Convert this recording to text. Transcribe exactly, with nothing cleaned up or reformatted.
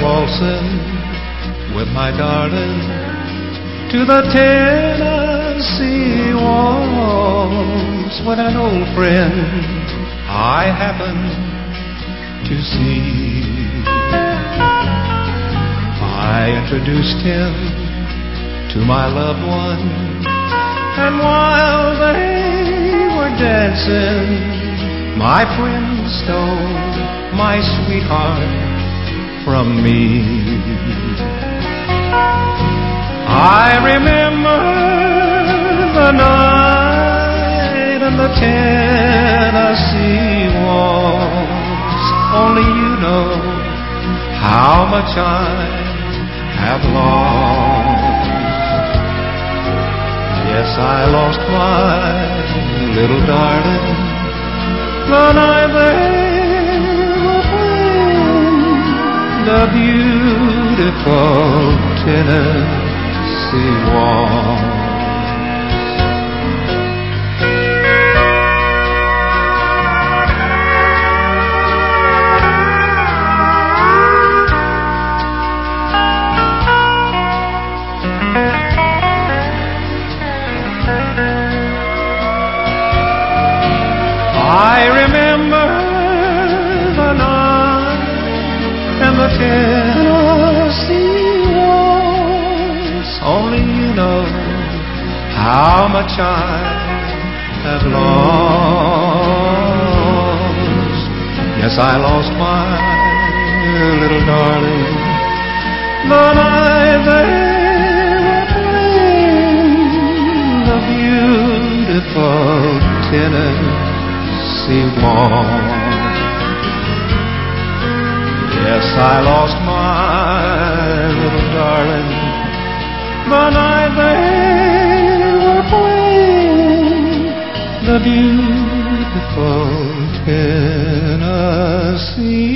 waltzing with my darling to the Tennessee waltz when an old friend I happened to see. I introduced him to my loved one, and while they were dancing, my friend stole my sweetheart from me. I remember the night in the Tennessee waltz. Only you know how much I have lost. Yes, I lost my little darling the night they were playing the beautiful Tennessee waltz. I remember the night and the Tennessee waltz. Only you know how much I have lost. Yes, I lost my little darling the night they were playing the beautiful Tennessee waltz. Yes, I lost my little darling the night they were playing the beautiful Tennessee